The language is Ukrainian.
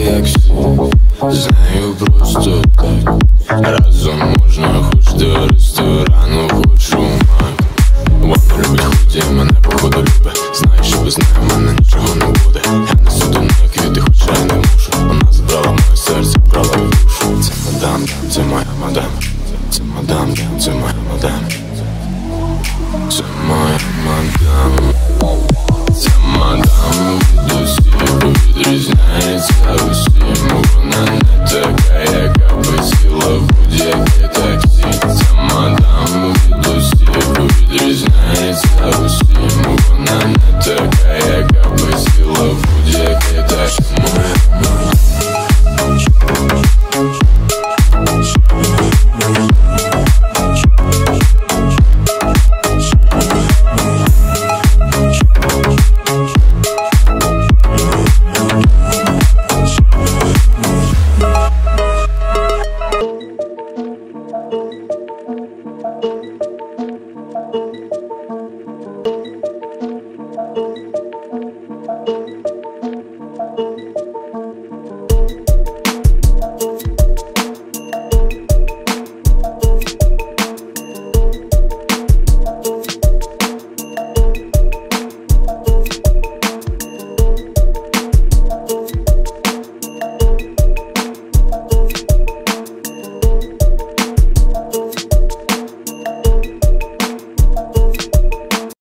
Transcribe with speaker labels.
Speaker 1: як всі, з нею просто так. Разом можна хоч до ресторану, хоч у мак. Вона любить худі, мене походу любить. Знає, що без неї в мене нічого не буде. Я несу до неї квіти, хоча й не мушу. Вона забрала моє серце, вкрала в душу. Це мадам, це моя мадам. Це мадам, це моя мадам. Це моя мадам. Це мадам від усіх відрізняється усім. Вона не така, яка би сіла в будь-яке таксі. Це мадам від усіх відрізняється усім.